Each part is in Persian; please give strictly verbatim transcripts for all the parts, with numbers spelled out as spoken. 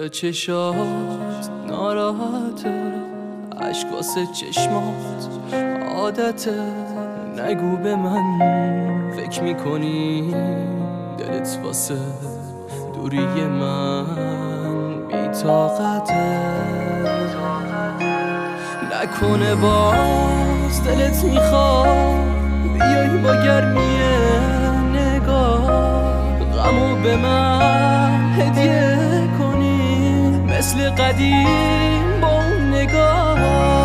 چرا چشات ناراحته، عشق واسه چشمات عادته. نگو به من فکر میکنی دلت واسه دوری من بی‌طاقته. نکنه باز دلت میخواد بیای با گرمی نگاه غمو به من هدیه کنی مثل قدیم با اون نگاه.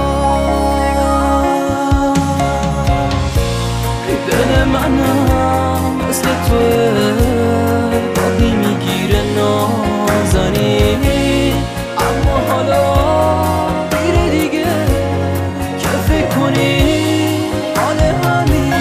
دل منم مثل توه، گاهی میگیره نازنی، اما حالا میره دیگه که فکر کنی حال همین.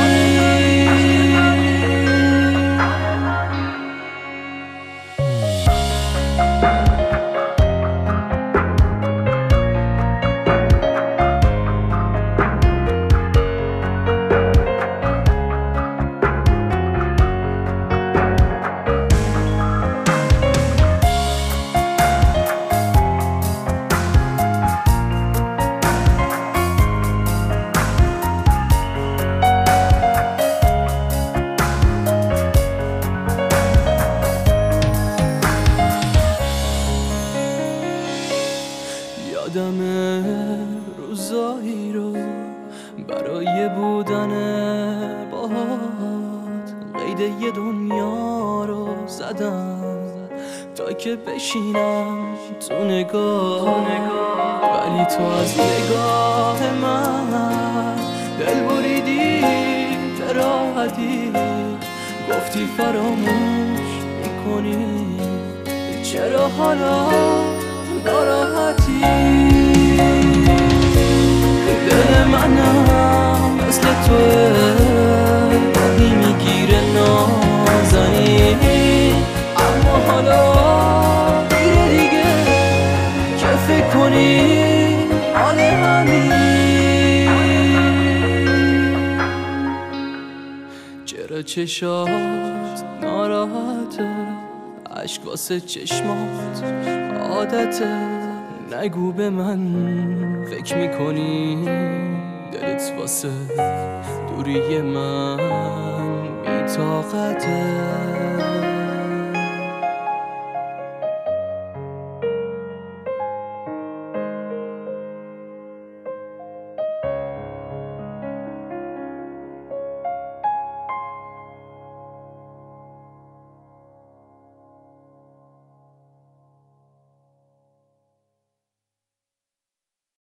یادمه روزایی رو برای بودن باهات قید یه دنیا رو زدم تا که بشینم تو نگاه. ولی تو از نگاه من دل بریدی به راحتی، گفتی فراموش میکنی، چرا حالا ناراحتی؟ دل منم مثل توه، گاهی میگیره نازنی، اما حالا میره دیگه که فکر کنی حال همین. چرا چشات ناراحته، عشق واسه چشمات عادته. نگو به من فکر میکنی دلت واسه دوری من بی‌طاقته.